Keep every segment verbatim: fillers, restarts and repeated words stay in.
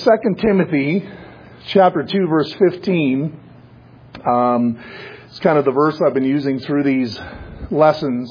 Second Timothy chapter two, verse fifteen. Um, it's kind of the verse I've been using through these lessons.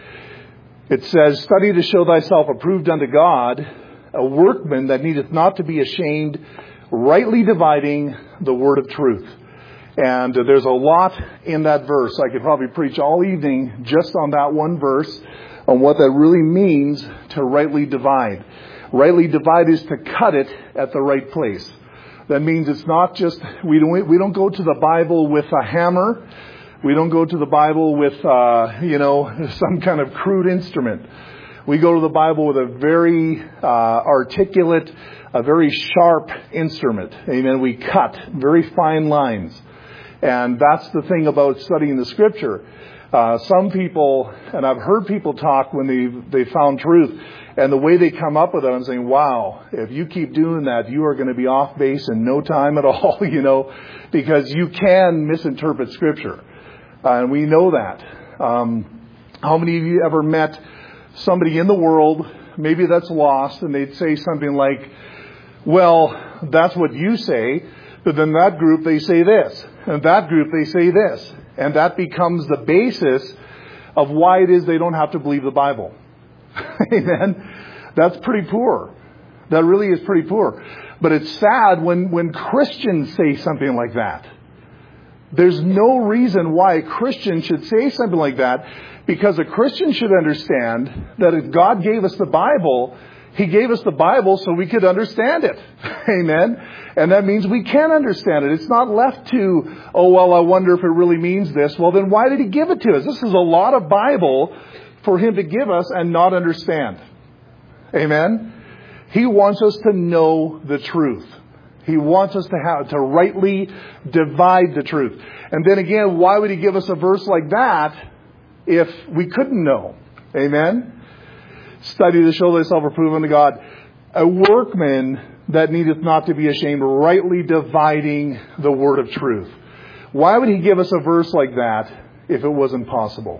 It says, "Study to show thyself approved unto God, a workman that needeth not to be ashamed, rightly dividing the word of truth." And uh, there's a lot in that verse. I could probably preach all evening just on that one verse, on what that really means to rightly divide. Rightly divide is to cut it at the right place. That means it's not just, we don't, we don't go to the Bible with a hammer. We don't go to the Bible with, uh, you know, some kind of crude instrument. We go to the Bible with a very uh, articulate, a very sharp instrument. Amen. We cut very fine lines. And that's the thing about studying the Scripture. Uh, some people, and I've heard people talk when they they found truth, and the way they come up with it, I'm saying, wow, if you keep doing that, you are going to be off base in no time at all, you know, because you can misinterpret Scripture. Uh, and we know that. Um, how many of you ever met somebody in the world, maybe that's lost, and they'd say something like, well, that's what you say, but then that group, they say this, and that group, they say this. And that becomes the basis of why it is they don't have to believe the Bible. Amen. That's pretty poor. That really is pretty poor. But it's sad when, when Christians say something like that. There's no reason why a Christian should say something like that, because a Christian should understand that if God gave us the Bible, He gave us the Bible so we could understand it. Amen. And that means we can understand it. It's not left to, oh, well, I wonder if it really means this. Well, then why did He give it to us? This is a lot of Bible for Him to give us and not understand. Amen. He wants us to know the truth. He wants us to have, to rightly divide the truth. And then again, why would He give us a verse like that if we couldn't know? Amen. Study to show thyself approved unto God, a workman that needeth not to be ashamed, rightly dividing the word of truth. Why would He give us a verse like that if it wasn't possible?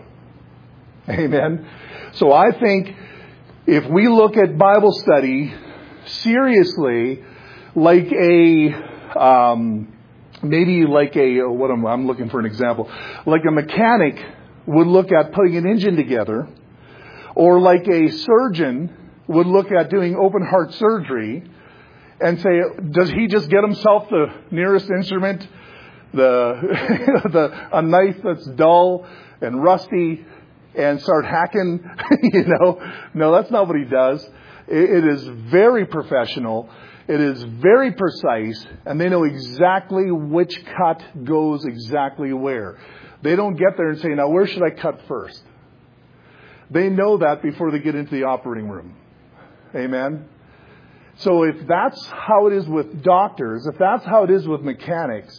Amen. So I think if we look at Bible study seriously, like a, um, maybe like a, what am I'm looking for an example, like a mechanic would look at putting an engine together, or like a surgeon would look at doing open heart surgery and say, does he just get himself the nearest instrument, the, the a knife that's dull and rusty, and start hacking? you know, no, that's not what he does. It, it is very professional. It is very precise, and they know exactly which cut goes exactly where. They don't get there and say, now where should I cut first? They know that before they get into the operating room. Amen. So if that's how it is with doctors, if that's how it is with mechanics,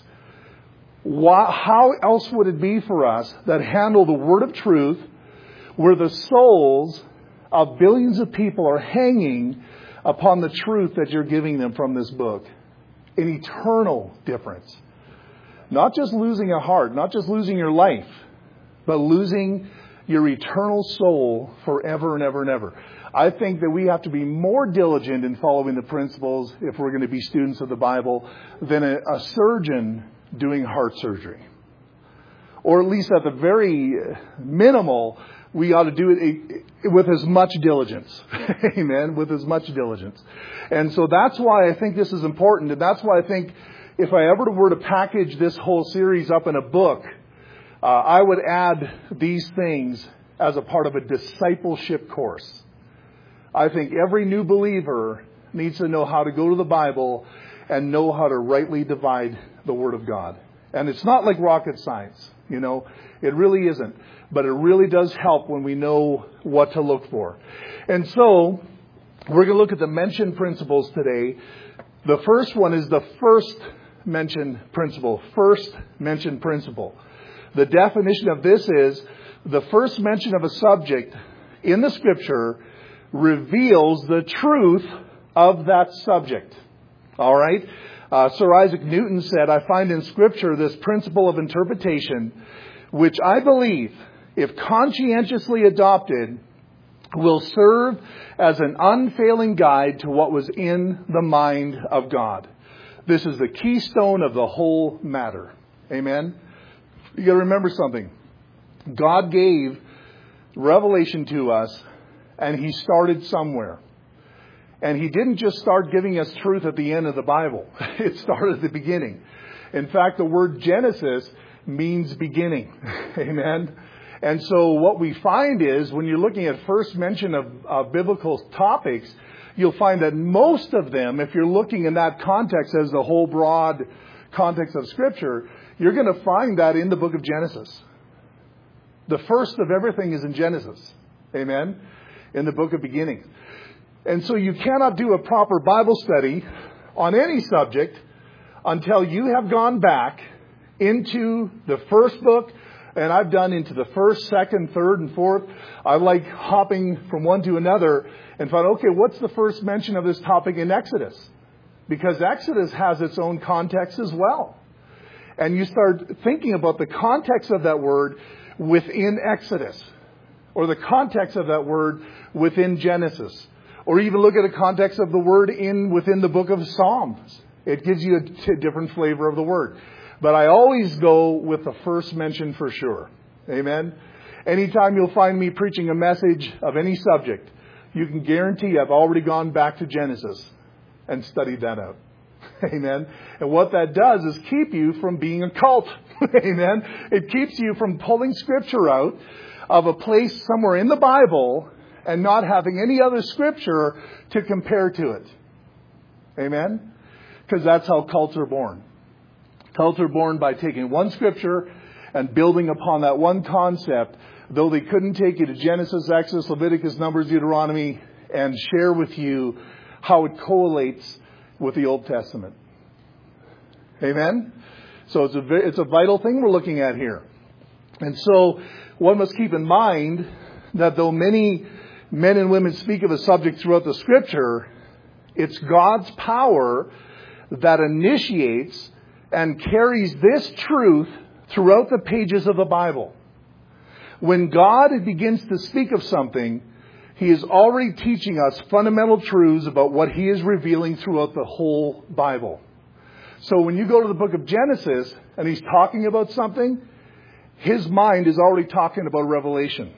why, how else would it be for us that handle the word of truth, where the souls of billions of people are hanging upon the truth that you're giving them from this book? An eternal difference. Not just losing a heart, not just losing your life, but losing your eternal soul forever and ever and ever. I think that we have to be more diligent in following the principles if we're going to be students of the Bible than a, a surgeon doing heart surgery. Or at least at the very minimal, we ought to do it with as much diligence. Amen. With as much diligence. And so that's why I think this is important. And that's why I think if I ever were to package this whole series up in a book, uh, I would add these things as a part of a discipleship course. I think every new believer needs to know how to go to the Bible and know how to rightly divide the Word of God. And it's not like rocket science, you know. It really isn't. But it really does help when we know what to look for. And so, we're going to look at the mentioned principles today. The first one is the first mentioned principle. First mentioned principle. The definition of this is the first mention of a subject in the Scripture reveals the truth of that subject. All right? Uh, Sir Isaac Newton said, I find in Scripture this principle of interpretation, which I believe, if conscientiously adopted, will serve as an unfailing guide to what was in the mind of God. This is the keystone of the whole matter. Amen? You got to remember something. God gave revelation to us, and He started somewhere. And He didn't just start giving us truth at the end of the Bible. It started at the beginning. In fact, the word Genesis means beginning. Amen? And so what we find is, when you're looking at first mention of uh, biblical topics, you'll find that most of them, if you're looking in that context as the whole broad context of Scripture, you're going to find that in the book of Genesis. The first of everything is in Genesis. Amen? In the book of beginnings. And so you cannot do a proper Bible study on any subject until you have gone back into the first book, and I've done into the first, second, third, and fourth. I like hopping from one to another and find, okay, what's the first mention of this topic in Exodus? Because Exodus has its own context as well. And you start thinking about the context of that word within Exodus, or the context of that word within Genesis, or even look at the context of the word in within the book of Psalms. It gives you a t- different flavor of the word. But I always go with the first mention for sure. Amen? Anytime you'll find me preaching a message of any subject, you can guarantee I've already gone back to Genesis and studied that out. Amen? And what that does is keep you from being a cult. Amen? It keeps you from pulling Scripture out of a place somewhere in the Bible and not having any other Scripture to compare to it. Amen? Because that's how cults are born. Cults are born by taking one Scripture and building upon that one concept, though they couldn't take you to Genesis, Exodus, Leviticus, Numbers, Deuteronomy, and share with you how it correlates with the Old Testament. Amen? So it's a, it's a vital thing we're looking at here. And so one must keep in mind that though many men and women speak of a subject throughout the Scripture, it's God's power that initiates and carries this truth throughout the pages of the Bible. When God begins to speak of something, He is already teaching us fundamental truths about what He is revealing throughout the whole Bible. So when you go to the book of Genesis and He's talking about something, His mind is already talking about Revelation.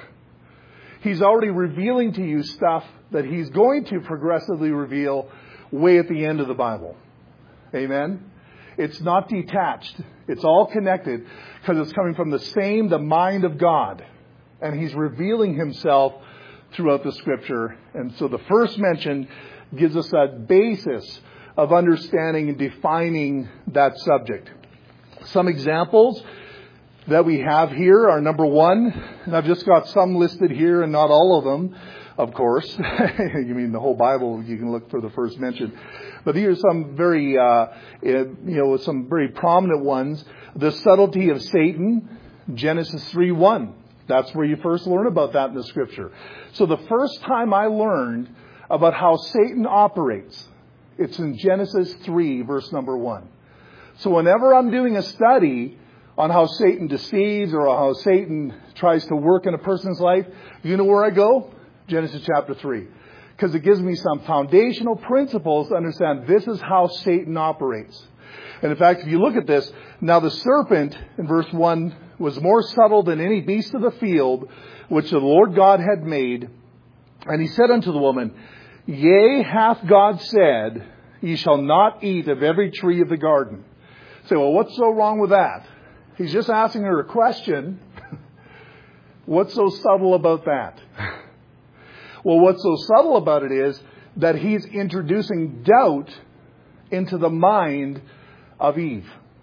He's already revealing to you stuff that He's going to progressively reveal way at the end of the Bible. Amen? It's not detached. It's all connected because it's coming from the same, the mind of God. And He's revealing Himself throughout the Scripture. And so the first mention gives us that basis of understanding and defining that subject. Some examples that we have here are, number one, and I've just got some listed here and not all of them, of course. You mean the whole Bible, you can look for the first mention. But these are some very, uh, you know, some very prominent ones. The subtlety of Satan, Genesis three one. That's where you first learn about that in the Scripture. So the first time I learned about how Satan operates, it's in Genesis three, verse number one. So whenever I'm doing a study on how Satan deceives or how Satan tries to work in a person's life, you know where I go? Genesis chapter three. Because it gives me some foundational principles to understand this is how Satan operates. And in fact, if you look at this, now the serpent, in verse one, was more subtle than any beast of the field, which the Lord God had made. And he said unto the woman, Yea, hath God said, Ye shall not eat of every tree of the garden. Say, well, what's so wrong with that? He's just asking her a question. What's so subtle about that? Well, what's so subtle about it is that he's introducing doubt into the mind of Eve.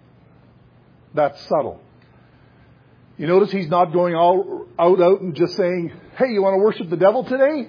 That's subtle. You notice he's not going all out, out and just saying, hey, you want to worship the devil today?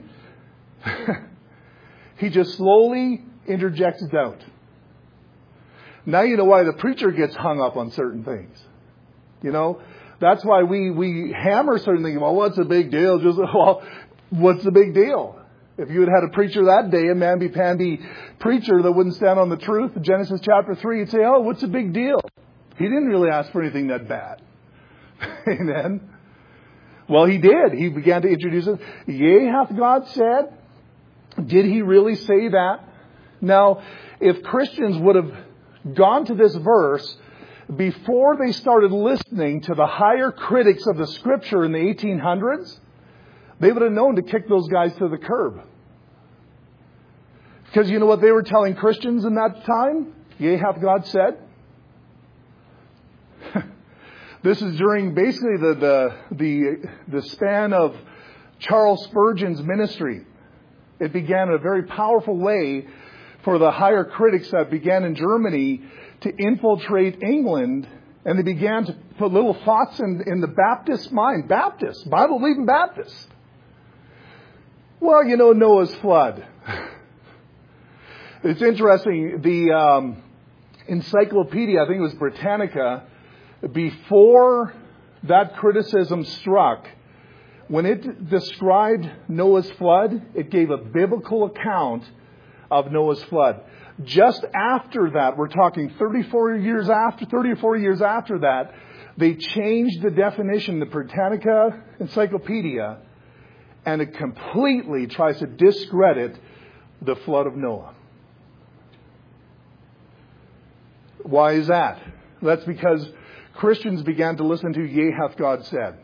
He just slowly interjects doubt. Now you know why the preacher gets hung up on certain things. You know, that's why we, we hammer certain things. Well, what's the big deal? Just, well, what's the big deal? If you had had a preacher that day, a mamby-pamby preacher that wouldn't stand on the truth, in Genesis chapter three, you'd say, oh, what's the big deal? He didn't really ask for anything that bad. Amen. Well, he did. He began to introduce it. Yea, hath God said? Did he really say that? Now, if Christians would have gone to this verse before they started listening to the higher critics of the Scripture in the eighteen hundreds, they would have known to kick those guys to the curb. Because you know what they were telling Christians in that time? Yea, hath God said? This is during basically the, the, the, the span of Charles Spurgeon's ministry. It began in a very powerful way for the higher critics that began in Germany to infiltrate England, and they began to put little thoughts in, in the Baptist mind. Baptists, Bible-believing Baptists. Well, you know, Noah's flood. It's interesting, the um, encyclopedia, I think it was Britannica, before that criticism struck, when it described Noah's flood, it gave a biblical account of Noah's flood. Just after that, we're talking thirty-four years after, thirty or forty years after that, they changed the definition, the Britannica Encyclopedia, and it completely tries to discredit the flood of Noah. Why is that? That's because Christians began to listen to Yea, hath God said.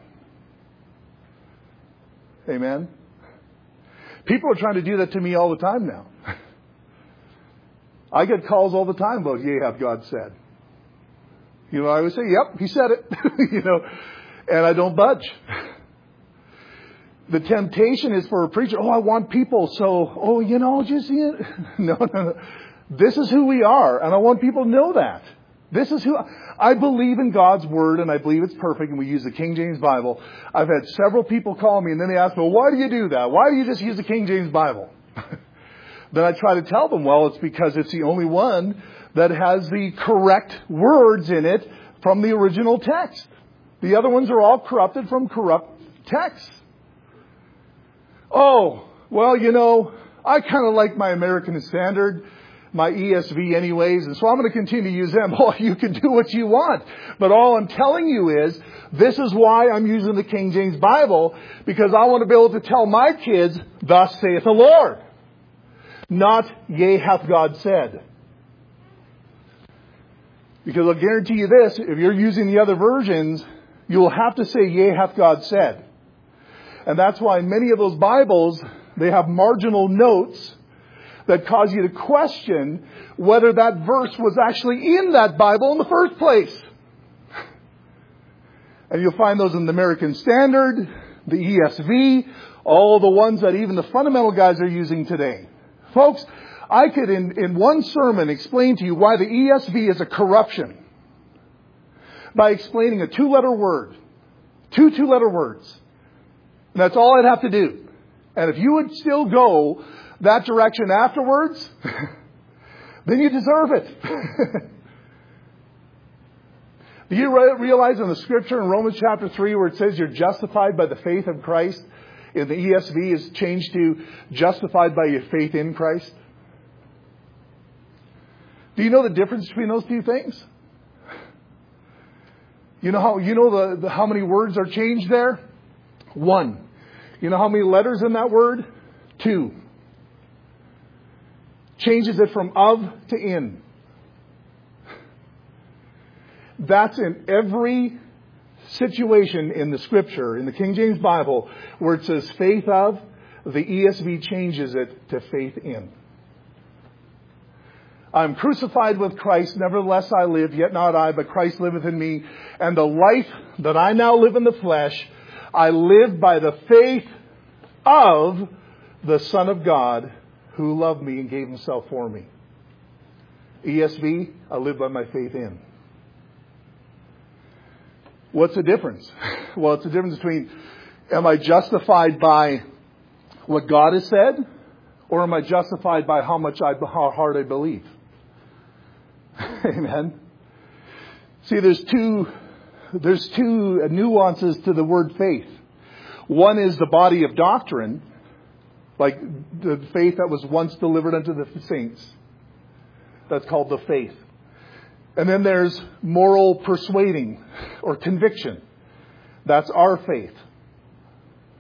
Amen? People are trying to do that to me all the time now. I get calls all the time about Yea, hath God said. You know, I always say, yep, he said it. You know, and I don't budge. The temptation is for a preacher, oh, I want people, so, oh, you know, just, you know. No, no, no. This is who we are, and I want people to know that. This is who I believe in God's Word, and I believe it's perfect, and we use the King James Bible. I've had several people call me, and then they ask, well, why do you do that? Why do you just use the King James Bible? Then I try to tell them, well, it's because it's the only one that has the correct words in it from the original text. The other ones are all corrupted from corrupt texts. Oh, well, you know, I kind of like my American Standard, my E S V anyways, and so I'm going to continue to use them. Oh, you can do what you want. But all I'm telling you is, this is why I'm using the King James Bible, because I want to be able to tell my kids, thus saith the Lord. Not, yea, hath God said. Because I'll guarantee you this, if you're using the other versions, you will have to say, yea, hath God said. And that's why many of those Bibles, they have marginal notes that cause you to question whether that verse was actually in that Bible in the first place. And you'll find those in the American Standard, the E S V, all the ones that even the fundamental guys are using today. Folks, I could in, in one sermon explain to you why the E S V is a corruption by explaining a two-letter word. Two two-letter words. And that's all I'd have to do. And if you would still go that direction afterwards, then you deserve it. Do you realize in the Scripture in Romans chapter three where it says you're justified by the faith of Christ, in the E S V is changed to justified by your faith in Christ? Do you know the difference between those two things? You know how you know the, the how many words are changed there? One. You know how many letters in that word? Two. Changes it from of to in. That's in every situation in the Scripture, in the King James Bible, where it says faith of, the E S V changes it to faith in. I'm crucified with Christ, nevertheless I live, yet not I, but Christ liveth in me. And the life that I now live in the flesh, I live by the faith of the Son of God, who loved me and gave himself for me. E S V, I live by my faith in. What's the difference? Well, it's the difference between, am I justified by what God has said, or am I justified by how much I, how hard I believe? Amen. See, there's two, there's two nuances to the word faith. One is the body of doctrine, like the faith that was once delivered unto the saints. That's called the faith. And then there's moral persuading or conviction. That's our faith.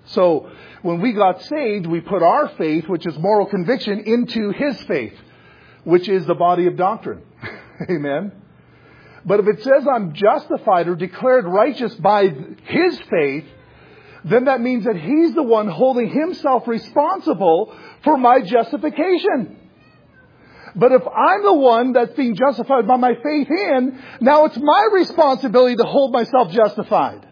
So when we got saved, we put our faith, which is moral conviction, into His faith, which is the body of doctrine. Amen. But if it says I'm justified or declared righteous by His faith, then that means that He's the one holding Himself responsible for my justification. But if I'm the one that's being justified by my faith in, now it's my responsibility to hold myself justified.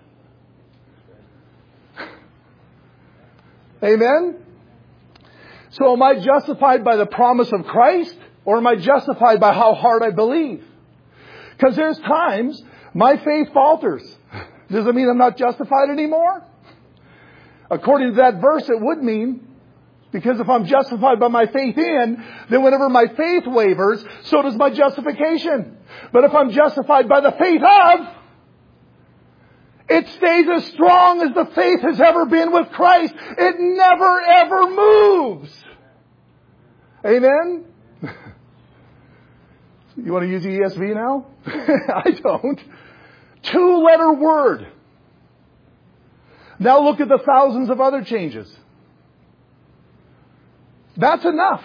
Amen? So am I justified by the promise of Christ, or am I justified by how hard I believe? Because there's times my faith falters. Does it mean I'm not justified anymore? According to that verse, it would mean. Because if I'm justified by my faith in, then whenever my faith wavers, so does my justification. But if I'm justified by the faith of, it stays as strong as the faith has ever been with Christ. It never ever moves. Amen? You want to use the E S V now? I don't. Two-letter word. Now look at the thousands of other changes. That's enough.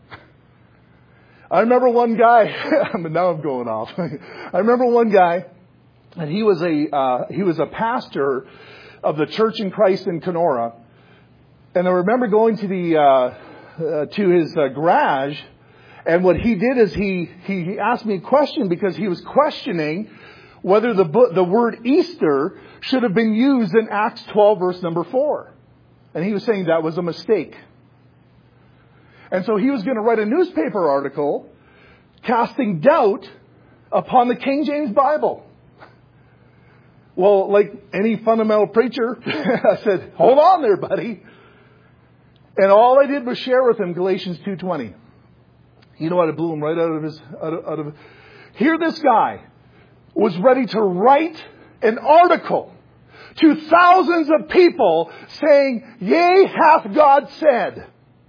I remember one guy, now I'm going off. I remember one guy, and he was a uh, he was a pastor of the Church in Christ in Kenora. And I remember going to the uh, uh, to his uh, garage, and what he did is he he asked me a question because he was questioning whether the book, the word Easter should have been used in Acts twelve verse number four. And he was saying that was a mistake. And so he was going to write a newspaper article casting doubt upon the King James Bible. Well, like any fundamental preacher, I said, hold on there, buddy. And all I did was share with him Galatians two twenty. You know what? It blew him right out of his... Out of, out of, here this guy was ready to write an article to thousands of people saying, yea, hath God said.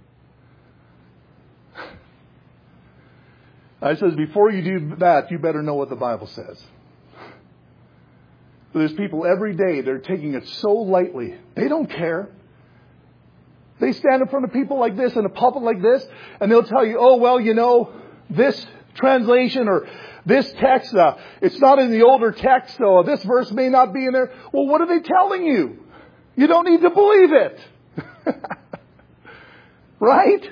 I says, before you do that, you better know what the Bible says. There's people every day, they're taking it so lightly. They don't care. They stand in front of people like this, in a pulpit like this, and they'll tell you, oh, well, you know, this translation or this text, uh, it's not in the older text, so this verse may not be in there. Well, what are they telling you? You don't need to believe it. Right?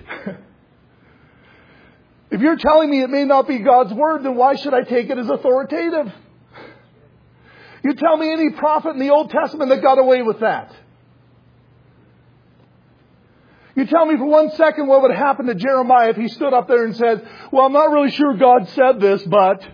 If you're telling me it may not be God's word, then why should I take it as authoritative? You tell me any prophet in the Old Testament that got away with that. You tell me for one second what would happen to Jeremiah if he stood up there and said, well, I'm not really sure God said this, but...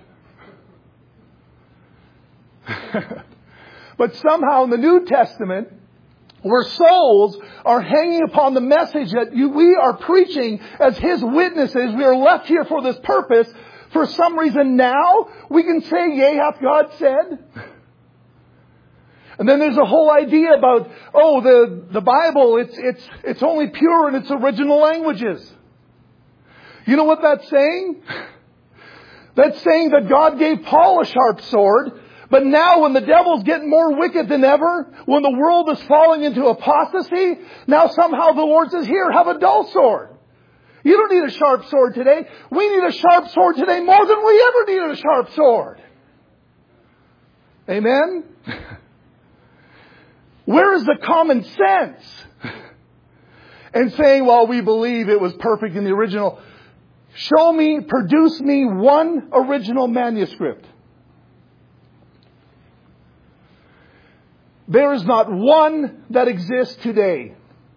But somehow in the New Testament, where souls are hanging upon the message that you, we are preaching as His witnesses, we are left here for this purpose. For some reason now, we can say, yea, hath God said. And then there's a whole idea about, oh, the, the Bible, it's, it's, it's only pure in its original languages. You know what that's saying? That's saying that God gave Paul a sharp sword. But now when the devil's getting more wicked than ever, when the world is falling into apostasy, now somehow the Lord says, here, have a dull sword. You don't need a sharp sword today. We need a sharp sword today more than we ever needed a sharp sword. Amen? Where is the common sense? And saying, well, we believe it was perfect in the original. Show me, produce me one original manuscript. There is not one that exists today.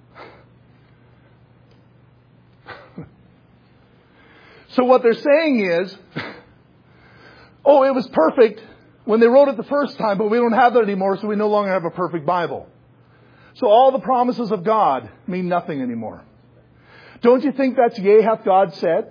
So what they're saying is, oh, it was perfect when they wrote it the first time, but we don't have that anymore, so we no longer have a perfect Bible. So all the promises of God mean nothing anymore. Don't you think that's yea, hath God said?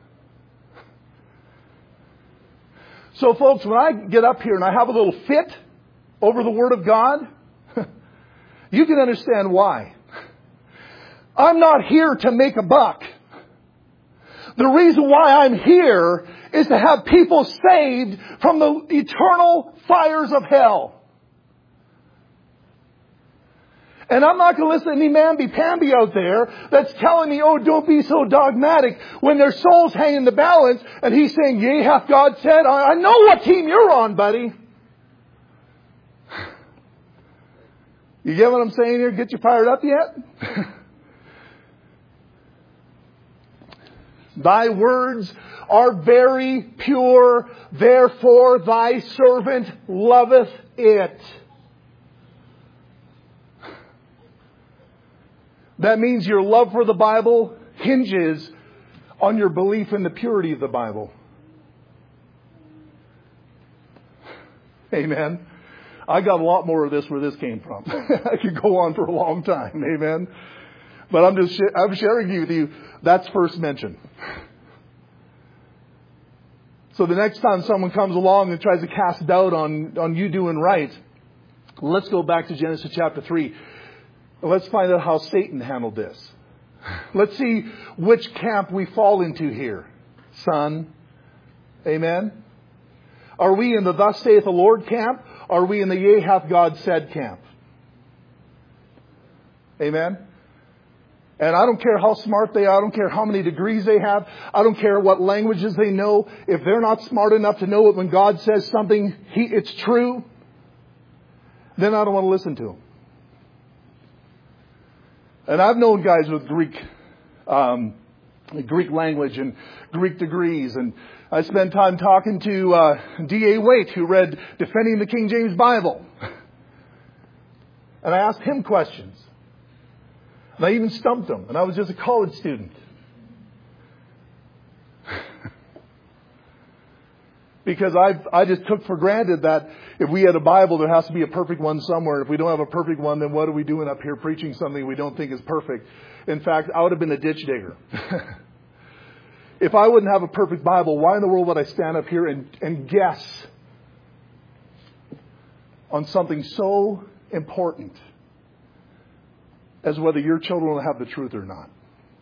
So folks, when I get up here and I have a little fit over the Word of God, you can understand why. I'm not here to make a buck. The reason why I'm here is to have people saved from the eternal fires of hell. And I'm not going to listen to any mamby-pamby out there that's telling me, oh, don't be so dogmatic, when their soul's hanging in the balance and he's saying, yea, hath God said. I, I know what team you're on, buddy. You get what I'm saying here? Get you fired up yet? Thy words are very pure, therefore thy servant loveth it. That means your love for the Bible hinges on your belief in the purity of the Bible. Amen. I got a lot more of this where this came from. I could go on for a long time. Amen. But I'm just I'm sharing with you that's first mention. So the next time someone comes along and tries to cast doubt on, on you doing right, let's go back to Genesis chapter three. Let's find out how Satan handled this. Let's see which camp we fall into here. Son. Amen. Are we in the thus saith the Lord camp? Are we in the yea hath God said camp? Amen. And I don't care how smart they are. I don't care how many degrees they have. I don't care what languages they know. If they're not smart enough to know it when God says something, he, it's true, then I don't want to listen to them. And I've known guys with Greek, um, Greek language and Greek degrees. And I spent time talking to uh, D A Waite, who read Defending the King James Bible. And I asked him questions. And I even stumped him. And I was just a college student. Because I I just took for granted that if we had a Bible, there has to be a perfect one somewhere. If we don't have a perfect one, then what are we doing up here preaching something we don't think is perfect? In fact, I would have been a ditch digger. If I wouldn't have a perfect Bible, why in the world would I stand up here and, and guess on something so important as whether your children will have the truth or not?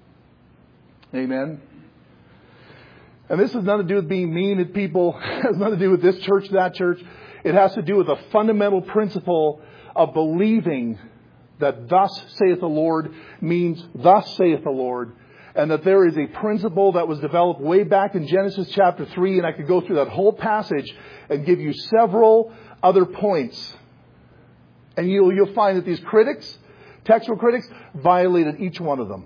Amen. And this has nothing to do with being mean at people. It has nothing to do with this church, that church. It has to do with a fundamental principle of believing that thus saith the Lord means thus saith the Lord. And that there is a principle that was developed way back in Genesis chapter three. And I could go through that whole passage and give you several other points. And you'll, you'll find that these critics, textual critics, violated each one of them.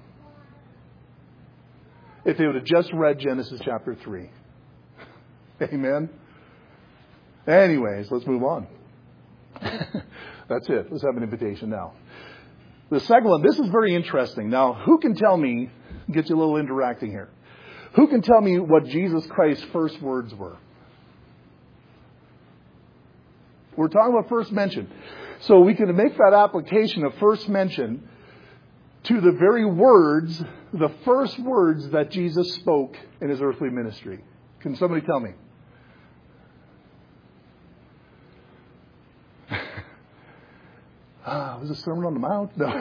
If they would have just read Genesis chapter three. Amen. Anyways, let's move on. That's it. Let's have an invitation now. The second one, this is very interesting. Now, who can tell me, get you a little interacting here. Who can tell me what Jesus Christ's first words were? We're talking about first mention. So we can make that application of first mention to the very words, the first words that Jesus spoke in his earthly ministry. Can somebody tell me? Ah, was it Sermon on the Mount? No.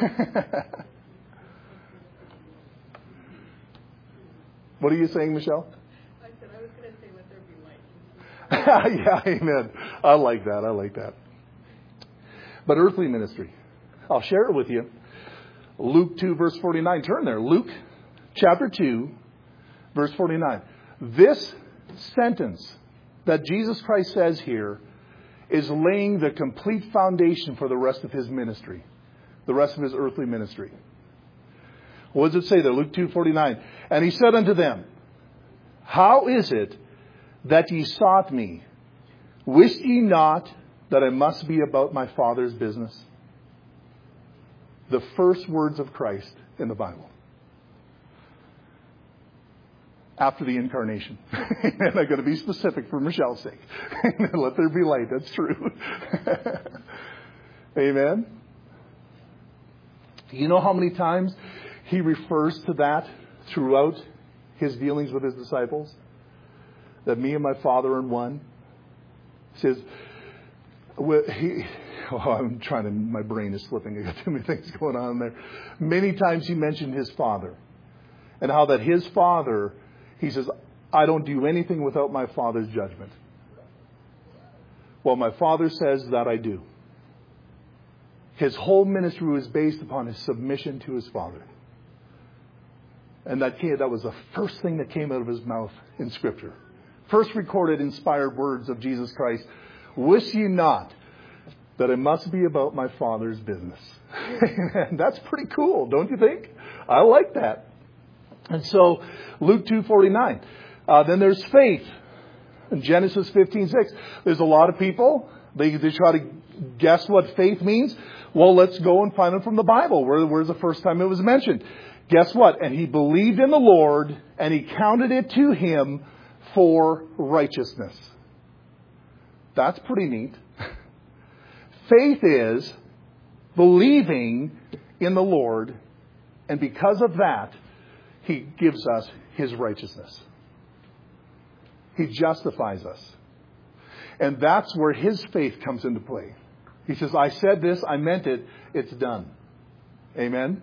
What are you saying, Michelle? I said I was going to say, let there be light. Yeah, amen. I like that. I like that. But earthly ministry, I'll share it with you. Luke two, verse forty-nine. Turn there. Luke chapter two, verse forty-nine. This sentence that Jesus Christ says here is laying the complete foundation for the rest of his ministry, the rest of his earthly ministry. What does it say there? Luke two forty-nine. And he said unto them, how is it that ye sought me? Wist ye not that I must be about my Father's business? The first words of Christ in the Bible. After the incarnation. And I'm going to be specific for Michelle's sake. Let there be light. That's true. Amen. You know how many times he refers to that throughout his dealings with his disciples? That me and my Father are one. He says, he, oh, I'm trying to, my brain is slipping. I got too many things going on there. Many times he mentioned his Father. And how that his Father, he says, I don't do anything without my Father's judgment. Well, my Father says that I do. His whole ministry was based upon his submission to his Father. And that came, that was the first thing that came out of his mouth in Scripture. First recorded inspired words of Jesus Christ. Wist ye not that it must be about my Father's business? And that's pretty cool, don't you think? I like that. And so, Luke two forty-nine. Uh, then there's faith. In Genesis fifteen six. There's a lot of people, they, they try to guess what faith means. Well, let's go and find it from the Bible. Where, where's the first time it was mentioned? Guess what? And he believed in the Lord, and he counted it to him for righteousness. That's pretty neat. Faith is believing in the Lord, and because of that, he gives us his righteousness. He justifies us. And that's where his faith comes into play. He says, I said this, I meant it, it's done. Amen?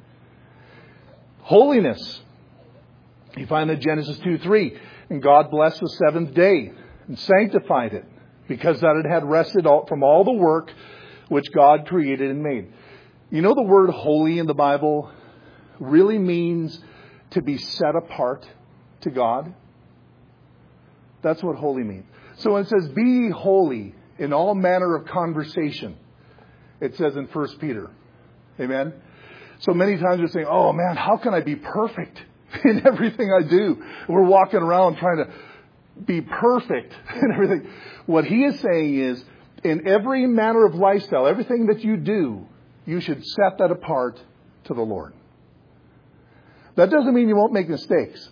Holiness. You find that Genesis two three. And God blessed the seventh day and sanctified it, because that it had rested from all the work which God created and made. You know, the word holy in the Bible really means to be set apart to God. That's what holy means. So when it says, be ye holy in all manner of conversation, it says in First Peter. Amen? So many times we're saying, oh man, how can I be perfect in everything I do? We're walking around trying to be perfect in everything. What he is saying is, in every manner of lifestyle, everything that you do, you should set that apart to the Lord. That doesn't mean you won't make mistakes.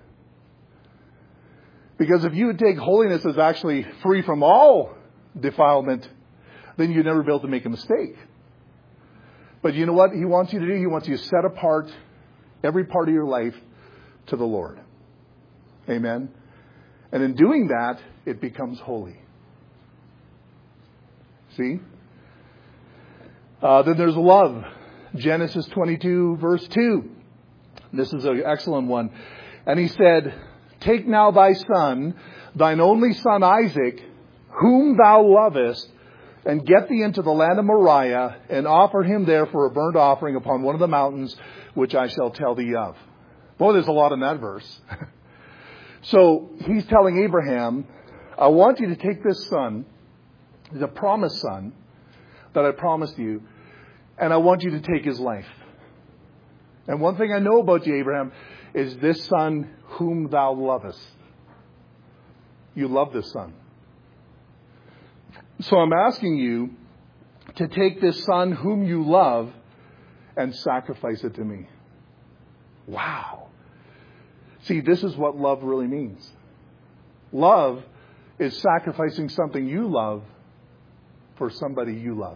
Because if you would take holiness as actually free from all defilement, then you'd never be able to make a mistake. But you know what he wants you to do? He wants you to set apart every part of your life to the Lord. Amen? And in doing that, it becomes holy. See? Uh, then there's love. Genesis twenty-two, verse two. This is an excellent one. And he said, take now thy son, thine only son Isaac, whom thou lovest, and get thee into the land of Moriah, and offer him there for a burnt offering upon one of the mountains, which I shall tell thee of. Boy, there's a lot in that verse. So he's telling Abraham, I want you to take this son, the promised son that I promised you, and I want you to take his life. And one thing I know about you, Abraham, is this son whom thou lovest. You love this son. So I'm asking you to take this son whom you love and sacrifice it to me. Wow. See, this is what love really means. Love is sacrificing something you love for somebody you love.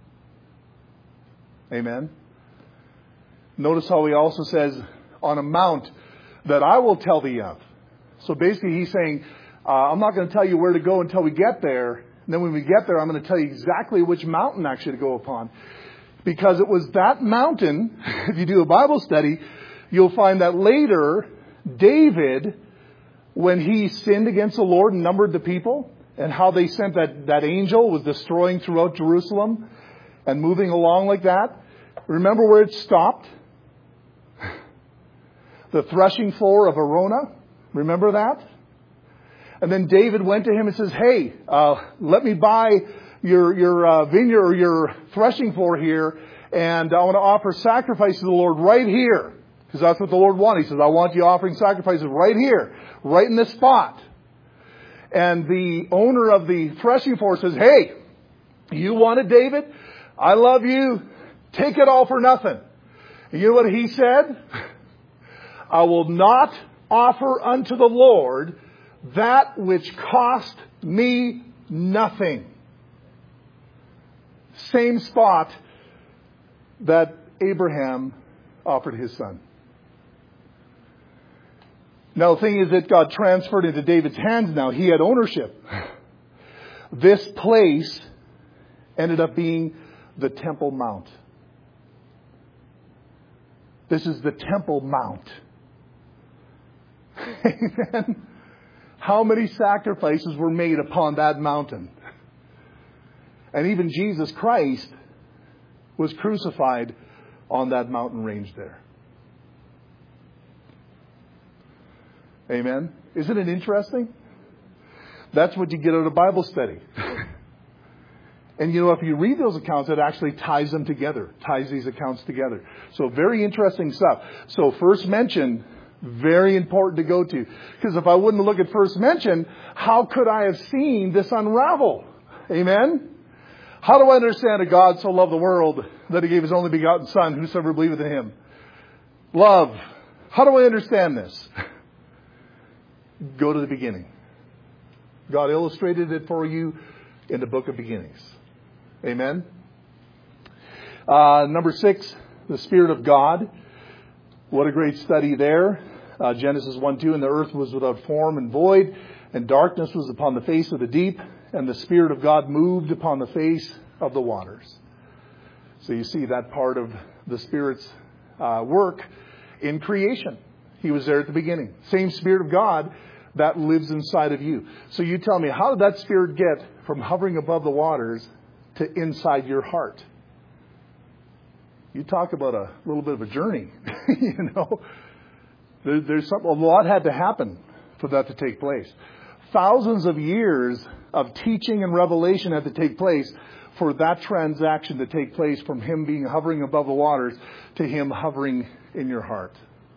Amen? Notice how he also says, on a mount that I will tell thee of. So basically he's saying, uh, I'm not going to tell you where to go until we get there. And then when we get there, I'm going to tell you exactly which mountain actually to go upon. Because it was that mountain, if you do a Bible study, you'll find that later, David, when he sinned against the Lord and numbered the people, and how they sent that, that angel was destroying throughout Jerusalem and moving along like that. Remember where it stopped? The threshing floor of Arona. Remember that? And then David went to him and says, hey, uh, let me buy your, your uh, vineyard or your threshing floor here, and I want to offer sacrifice to the Lord right here. Because that's what the Lord wanted. He says, I want you offering sacrifices right here, right in this spot. And the owner of the threshing floor says, hey, you want it, David? I love you. Take it all for nothing. And you know what he said? I will not offer unto the Lord that which cost me nothing. Same spot that Abraham offered his son. Now the thing is that God transferred into David's hands now. He had ownership. This place ended up being the Temple Mount. This is the Temple Mount. Amen. How many sacrifices were made upon that mountain? And even Jesus Christ was crucified on that mountain range there. Amen? Isn't it interesting? That's what you get out of Bible study. And you know, if you read those accounts, it actually ties them together, ties these accounts together. So very interesting stuff. So first mention, very important to go to. Because if I wouldn't look at first mention, how could I have seen this unravel? Amen? How do I understand a God so loved the world that He gave His only begotten Son, whosoever believeth in Him? Love. How do I understand this? Go to the beginning. God illustrated it for you in the book of beginnings. Amen. Uh, number six, the Spirit of God. What a great study there. Uh, Genesis one two, and the earth was without form and void, and darkness was upon the face of the deep, and the Spirit of God moved upon the face of the waters. So you see that part of the Spirit's uh, work in creation. He was there at the beginning. Same Spirit of God that lives inside of you. So you tell me, how did that Spirit get from hovering above the waters to inside your heart? You talk about a little bit of a journey. you know, there, there's something, a lot had to happen for that to take place. Thousands of years of teaching and revelation had to take place for that transaction to take place, from Him being hovering above the waters to Him hovering in your heart.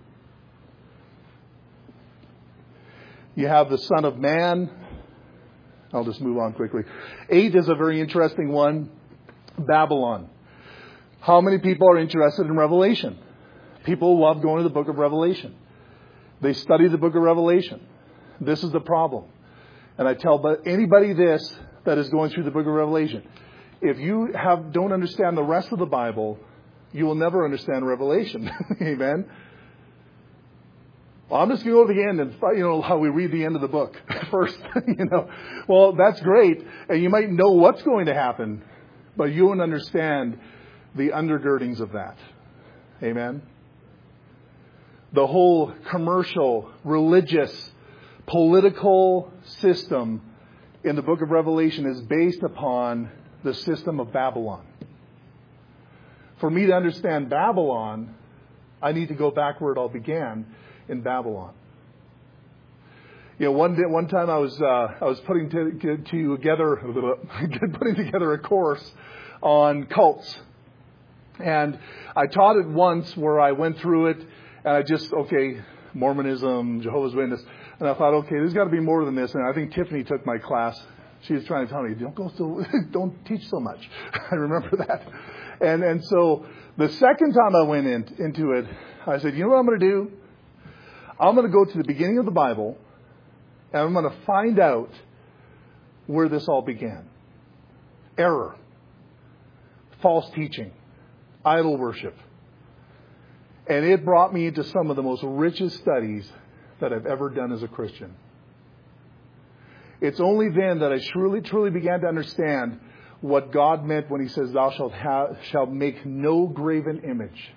You have the Son of Man. I'll just move on quickly. Eight is a very interesting one. Babylon. How many people are interested in Revelation? People love going to the book of Revelation. They study the book of Revelation. This is the problem. And I tell anybody this that is going through the book of Revelation. If you have don't understand the rest of the Bible, you will never understand Revelation. Amen. Well, I'm just going to go to the end and, you know, how we read the end of the book first, you know. Well, that's great. And you might know what's going to happen, but you won't understand the undergirdings of that. Amen. The whole commercial, religious, political system in the book of Revelation is based upon the system of Babylon. For me to understand Babylon, I need to go back where it all began, in Babylon. You know, one day, one time I was uh, I was putting to, to together putting together a course on cults, and I taught it once where I went through it, and I just okay, Mormonism, Jehovah's Witness, and I thought, okay, there's got to be more than this. And I think Tiffany took my class. She was trying to tell me, don't go so, don't teach so much. I remember that, and and so the second time I went in, into it, I said, you know what I'm going to do? I'm going to go to the beginning of the Bible, and I'm going to find out where this all began. Error, false teaching, idol worship. And it brought me into some of the most richest studies that I've ever done as a Christian. It's only then that I truly, truly began to understand what God meant when He says, thou shalt, have, shalt make no graven image.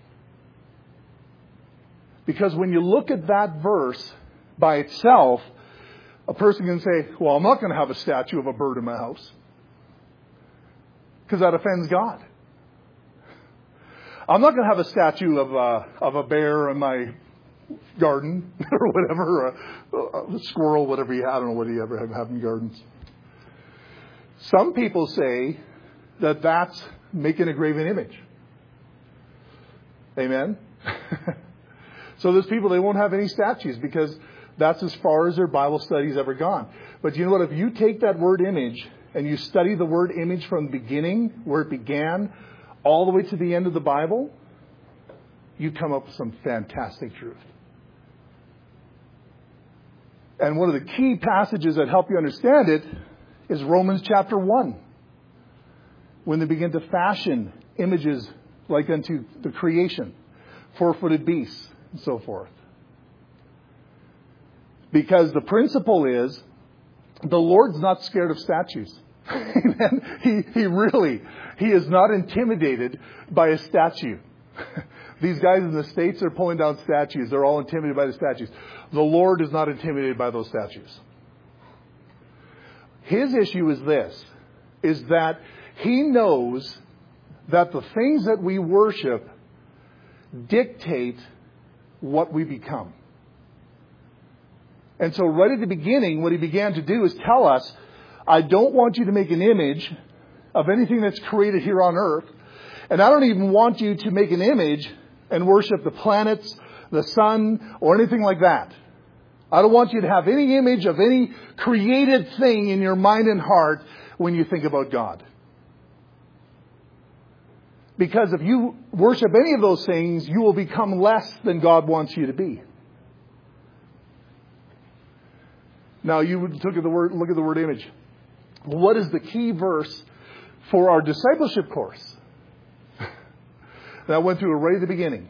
Because when you look at that verse by itself, a person can say, well, I'm not going to have a statue of a bird in my house. Because that offends God. I'm not going to have a statue of a, of a bear in my garden or whatever, or a, a squirrel, whatever you have. I don't know whether you ever have, have in gardens. Some people say that that's making a graven image. Amen? So there's people, they won't have any statues because that's as far as their Bible study's ever gone. But you know what? If you take that word image and you study the word image from the beginning, where it began, all the way to the end of the Bible, you come up with some fantastic truth. And one of the key passages that help you understand it is Romans chapter one. When they begin to fashion images like unto the creation, four-footed beasts, and so forth. Because the principle is, the Lord's not scared of statues. Amen. He, he really, He is not intimidated by a statue. These guys in the States are pulling down statues. They're all intimidated by the statues. The Lord is not intimidated by those statues. His issue is this, is that He knows that the things that we worship dictate what we become. And so right at the beginning, what he began to do is tell us, I don't want you to make an image of anything that's created here on earth. And I don't even want you to make an image and worship the planets, the sun, or anything like that. I don't want you to have any image of any created thing in your mind and heart when you think about God. Because if you worship any of those things, you will become less than God wants you to be. Now, you would look at the word, look at the word image. What is the key verse for our discipleship course? That went through it right at the beginning.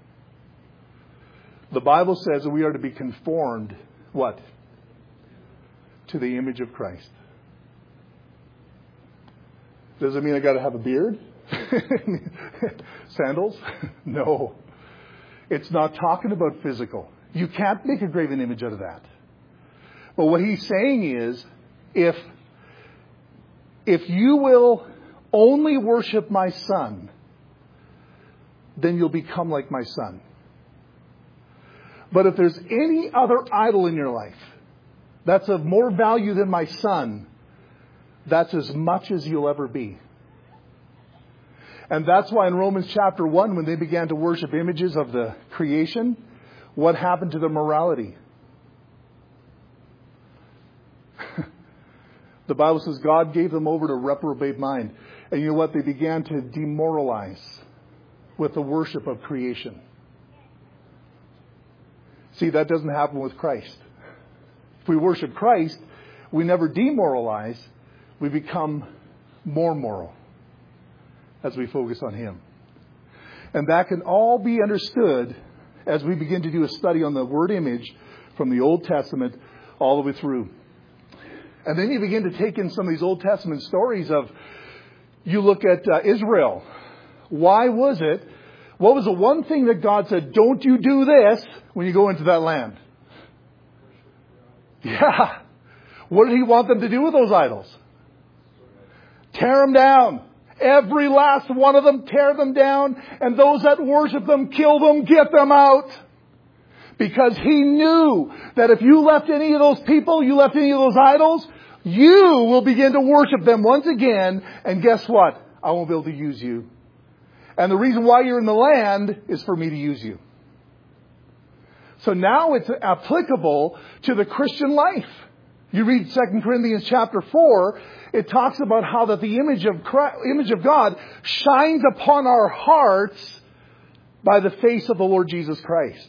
The Bible says that we are to be conformed, what? To the image of Christ. Does it mean I got to have a beard? Sandals? No. It's not talking about physical. You can't make a graven image out of that. But what he's saying is, if, if you will only worship my Son, then you'll become like my Son. But if there's any other idol in your life that's of more value than my Son, that's as much as you'll ever be. And that's why in Romans chapter one, when they began to worship images of the creation, what happened to their morality? The Bible says God gave them over to reprobate mind. And you know what? They began to demoralize with the worship of creation. See, that doesn't happen with Christ. If we worship Christ, we never demoralize. We become more moral as we focus on Him. And that can all be understood as we begin to do a study on the word image from the Old Testament all the way through. And then you begin to take in some of these Old Testament stories of, you look at uh, Israel. Why was it? What was the one thing that God said, don't you do this when you go into that land? Yeah. What did He want them to do with those idols? Tear them down. Every last one of them, tear them down. And those that worship them, kill them, get them out. Because He knew that if you left any of those people, you left any of those idols, you will begin to worship them once again. And guess what? I won't be able to use you. And the reason why you're in the land is for me to use you. So now it's applicable to the Christian life. You read Second Corinthians chapter four, it talks about how that the image of Christ, image of God shines upon our hearts by the face of the Lord Jesus Christ.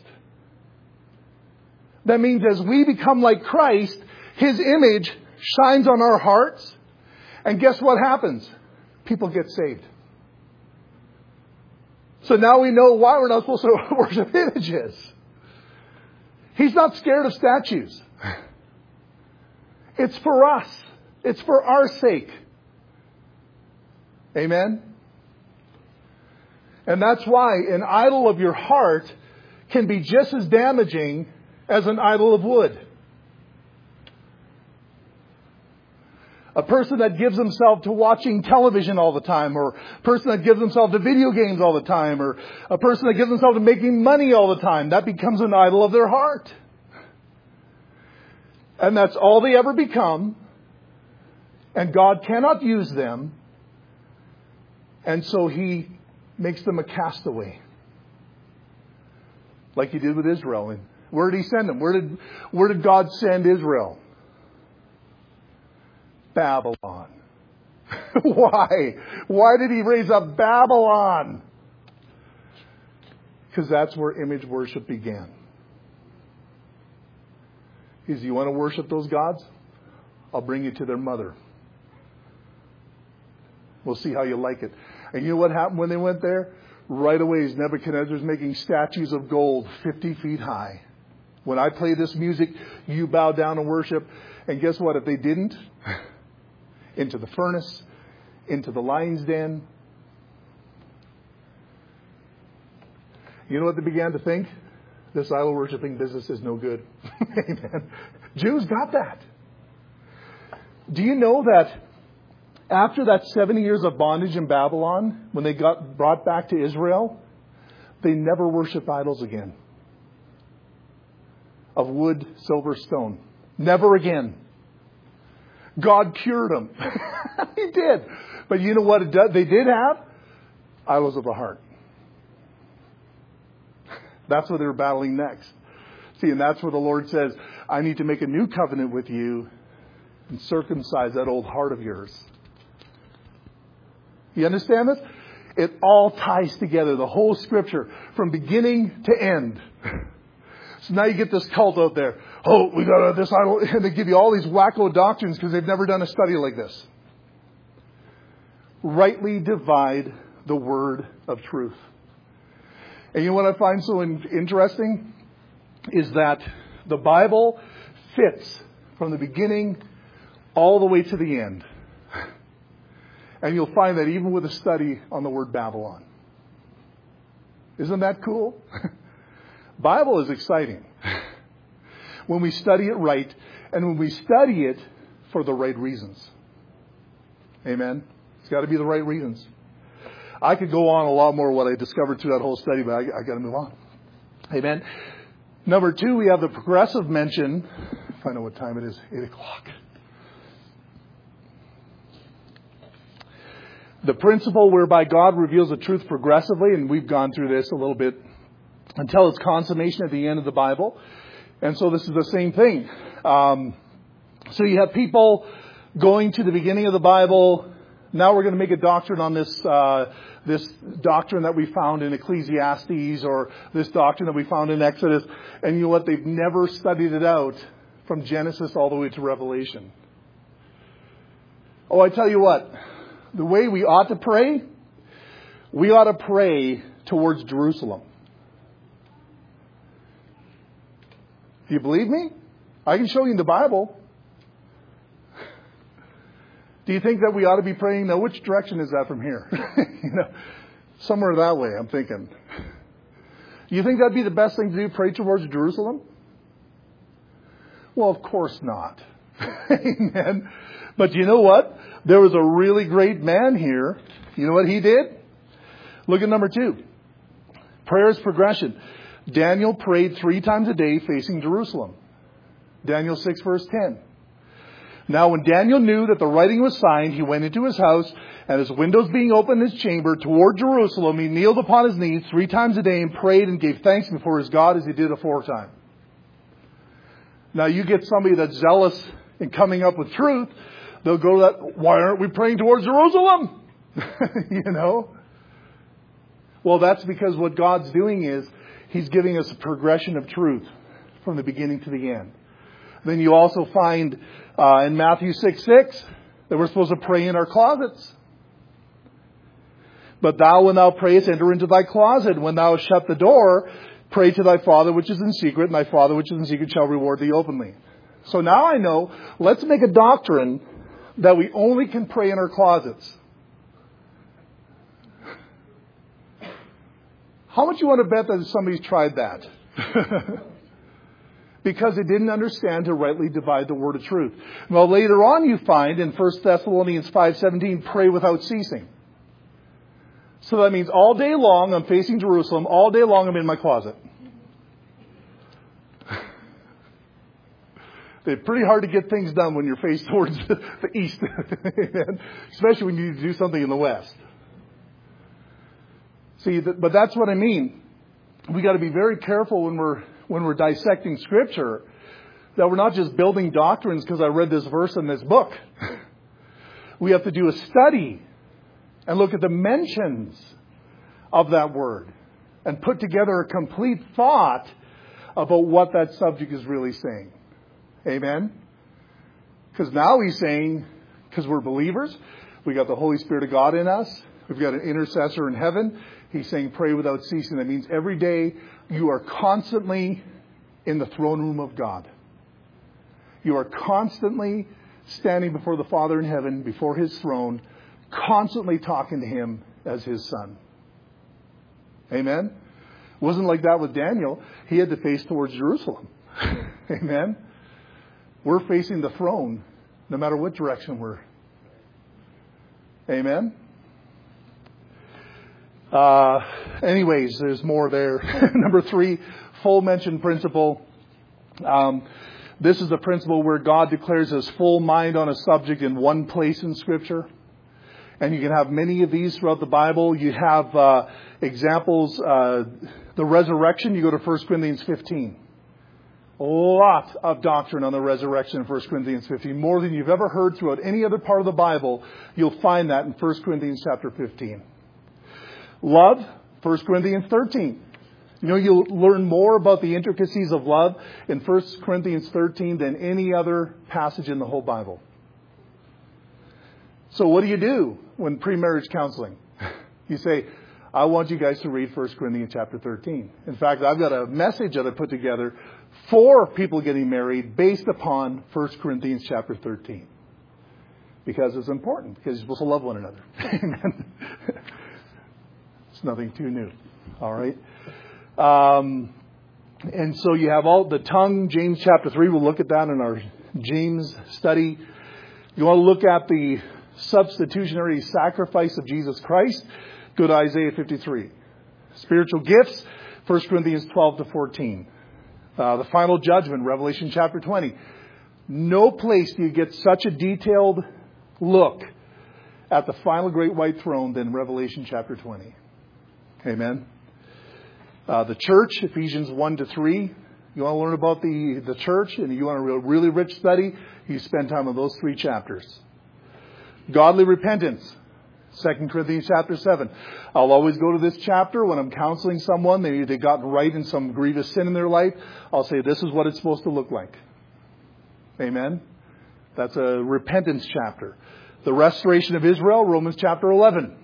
That means as we become like Christ, His image shines on our hearts. And guess what happens? People get saved. So now we know why we're not supposed to worship images. He's not scared of statues. It's for us. It's for our sake. Amen? And that's why an idol of your heart can be just as damaging as an idol of wood. A person that gives himself to watching television all the time, or a person that gives himself to video games all the time, or a person that gives himself to making money all the time, that becomes an idol of their heart. And that's all they ever become. And God cannot use them. And so He makes them a castaway. Like He did with Israel. And where did He send them? Where did, where did God send Israel? Babylon. Why? Why did He raise up Babylon? Because that's where image worship began. He says, you want to worship those gods? I'll bring you to their mother. We'll see how you like it. And you know what happened when they went there? Right away, Nebuchadnezzar's making statues of gold fifty feet high. When I play this music, you bow down and worship. And guess what? If they didn't, into the furnace, into the lion's den. You know what they began to think? This idol worshiping business is no good. Amen. Jews got that. Do you know that After that seventy years of bondage in Babylon, when they got brought back to Israel, they never worshipped idols again. Of wood, silver, stone. Never again. God cured them. He did. But you know what it does? They did have? Idols of the heart. That's what they were battling next. See, and that's where the Lord says, I need to make a new covenant with you and circumcise that old heart of yours. You understand this? It all ties together, the whole Scripture, from beginning to end. So now you get this cult out there. Oh, we got this idol. And they give you all these wacko doctrines because they've never done a study like this. Rightly divide the word of truth. And you know what I find so in- interesting? Is that the Bible fits from the beginning all the way to the end. And you'll find that even with a study on the word Babylon. Isn't that cool? Bible is exciting. When we study it right, and when we study it for the right reasons. Amen? It's got to be the right reasons. I could go on a lot more what I discovered through that whole study, but I, I got to move on. Amen? Number two, we have the progressive mention. If I know what time it is, eight o'clock. The principle whereby God reveals the truth progressively, and we've gone through this a little bit, until its consummation at the end of the Bible. And so this is the same thing. Um, so you have people going to the beginning of the Bible. Now we're going to make a doctrine on this uh, this doctrine that we found in Ecclesiastes, or this doctrine that we found in Exodus. And you know what? They've never studied it out from Genesis all the way to Revelation. Oh, I tell you what. The way we ought to pray, we ought to pray towards Jerusalem. Do you believe me? I can show you in the Bible. Do you think that we ought to be praying? Now, which direction is that from here? you know, somewhere that way, I'm thinking. You think that'd be the best thing to do, pray towards Jerusalem? Well, of course not. Amen. But you know what? There was a really great man here. You know what he did? Look at number two. Prayer's progression. Daniel prayed three times a day facing Jerusalem. Daniel six verse ten. Now when Daniel knew that the writing was signed, he went into his house, and his windows being open in his chamber toward Jerusalem, he kneeled upon his knees three times a day and prayed and gave thanks before his God as he did aforetime. Now you get somebody that's zealous in coming up with truth, they'll go to that, why aren't we praying towards Jerusalem? you know? Well, that's because what God's doing is He's giving us a progression of truth from the beginning to the end. Then you also find uh, in Matthew six six that we're supposed to pray in our closets. But thou, when thou prayest, enter into thy closet. When thou hast shut the door, pray to thy Father which is in secret, and thy Father which is in secret shall reward thee openly. So now I know, let's make a doctrine that we only can pray in our closets. How much you want to bet that somebody's tried that? Because they didn't understand to rightly divide the word of truth. Well, later on you find in First Thessalonians five seventeen, pray without ceasing. So that means all day long I'm facing Jerusalem, all day long I'm in my closet. It's pretty hard to get things done when you're faced towards the east. Especially when you do something in the west. See, but that's what I mean. We got to be very careful when we're when we're dissecting Scripture, that we're not just building doctrines because I read this verse in this book. We have to do a study and look at the mentions of that word and put together a complete thought about what that subject is really saying. Amen? Because now he's saying, because we're believers, we got the Holy Spirit of God in us, we've got an intercessor in heaven. He's saying pray without ceasing. That means every day you are constantly in the throne room of God. You are constantly standing before the Father in heaven, before His throne, constantly talking to Him as His Son. Amen? It wasn't like that with Daniel. He had to face towards Jerusalem. Amen? We're facing the throne no matter what direction we're. Amen? Uh, anyways, there's more there. Number three, full mention principle. Um, this is the principle where God declares His full mind on a subject in one place in Scripture. And you can have many of these throughout the Bible. You have uh, examples. Uh, the resurrection, you go to First Corinthians fifteen. A lot of doctrine on the resurrection in First Corinthians fifteen. More than you've ever heard throughout any other part of the Bible. You'll find that in First Corinthians chapter fifteen. Love, First Corinthians thirteen. You know, you'll learn more about the intricacies of love in First Corinthians thirteen than any other passage in the whole Bible. So what do you do when pre-marriage counseling? You say, I want you guys to read First Corinthians chapter thirteen. In fact, I've got a message that I put together for people getting married based upon First Corinthians chapter thirteen. Because it's important, because you're supposed to love one another. Amen. It's nothing too new. All right. Um, and so you have all the tongue, James chapter three. We'll look at that in our James study. You want to look at the substitutionary sacrifice of Jesus Christ. Go to Isaiah fifty-three. Spiritual gifts, First Corinthians twelve to fourteen. Uh, the final judgment, Revelation chapter twenty. No place do you get such a detailed look at the final great white throne than Revelation chapter twenty. Amen. Uh, the church, Ephesians one to three. You want to learn about the, the church and you want a real, really rich study, you spend time on those three chapters. Godly repentance, Second Corinthians chapter seven. I'll always go to this chapter when I'm counseling someone. Maybe they've gotten right in some grievous sin in their life. I'll say this is what it's supposed to look like. Amen. That's a repentance chapter. The restoration of Israel, Romans chapter eleven.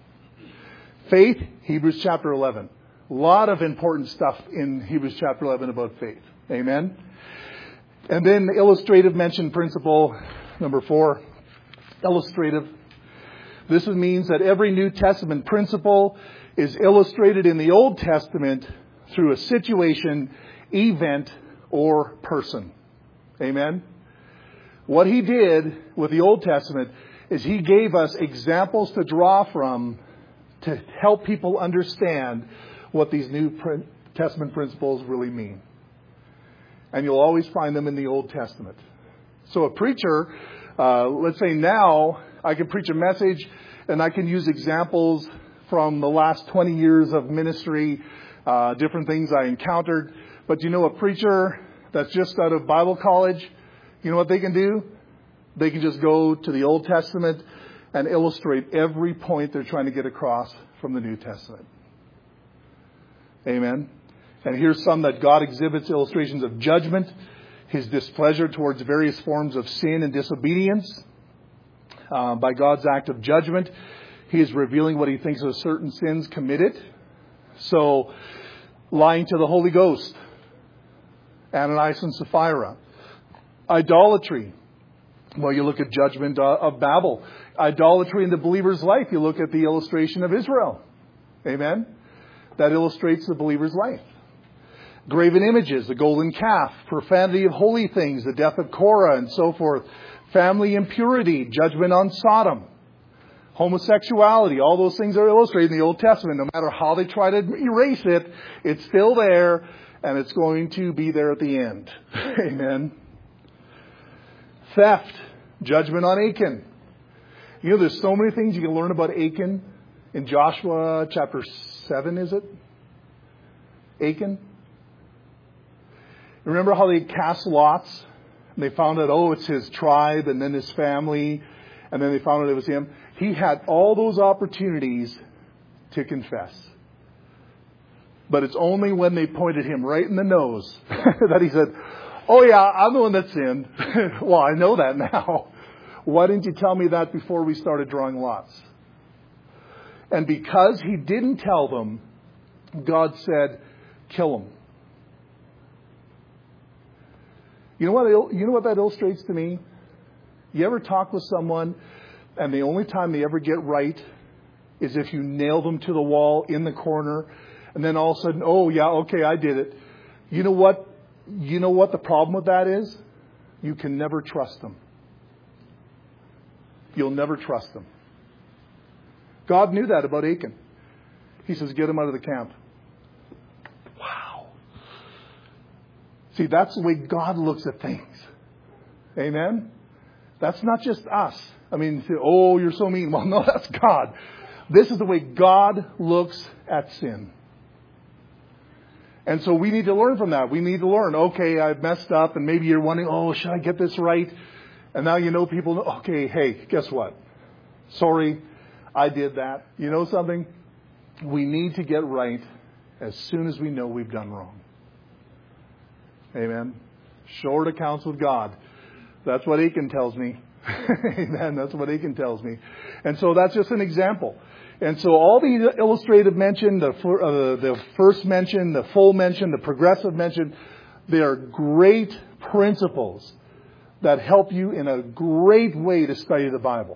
Faith, Hebrews chapter eleven. A lot of important stuff in Hebrews chapter eleven about faith. Amen. And then the illustrative mention principle, number four. Illustrative. This means that every New Testament principle is illustrated in the Old Testament through a situation, event, or person. Amen. What He did with the Old Testament is He gave us examples to draw from to help people understand what these New Testament principles really mean. And you'll always find them in the Old Testament. So a preacher, uh, let's say now, I can preach a message and I can use examples from the last twenty years of ministry, uh, different things I encountered. But you know, a preacher that's just out of Bible college, you know what they can do? They can just go to the Old Testament and illustrate every point they're trying to get across from the New Testament. Amen. And here's some that God exhibits illustrations of judgment, His displeasure towards various forms of sin and disobedience. Uh, by God's act of judgment, He is revealing what He thinks of certain sins committed. So, lying to the Holy Ghost, Ananias and Sapphira, idolatry. Well, you look at judgment of Babel. Idolatry in the believer's life. You look at the illustration of Israel. Amen. That illustrates the believer's life. Graven images, the golden calf, profanity of holy things, the death of Korah and so forth. Family impurity, judgment on Sodom. Homosexuality, all those things are illustrated in the Old Testament. No matter how they try to erase it, it's still there and it's going to be there at the end. Amen. Theft, judgment on Achan. You know, there's so many things you can learn about Achan in Joshua chapter seven, is it? Achan. Remember how they cast lots? And they found out, oh, it's his tribe and then his family. And then they found out it was him. He had all those opportunities to confess. But it's only when they pointed him right in the nose that he said, oh yeah, I'm the one that sinned. Well, I know that now. Why didn't you tell me that before we started drawing lots? And because he didn't tell them, God said, kill him. You know what? You know what that illustrates to me? You ever talk with someone and the only time they ever get right is if you nail them to the wall in the corner and then all of a sudden, oh yeah, okay, I did it. You know what? You know what the problem with that is? You can never trust them. You'll never trust them. God knew that about Achan. He says, get him out of the camp. Wow. See, that's the way God looks at things. Amen? That's not just us. I mean, oh, you're so mean. Well, no, that's God. This is the way God looks at sin. And so we need to learn from that. We need to learn, okay, I've messed up, and maybe you're wondering, oh, should I get this right? And now you know people, okay, hey, guess what? Sorry, I did that. You know something? We need to get right as soon as we know we've done wrong. Amen? Short accounts with God. That's what Achan tells me. Amen. That's what Achan tells me. And so that's just an example. And so all the illustrative mention, the, uh, the first mention, the full mention, the progressive mention, they are great principles that help you in a great way to study the Bible.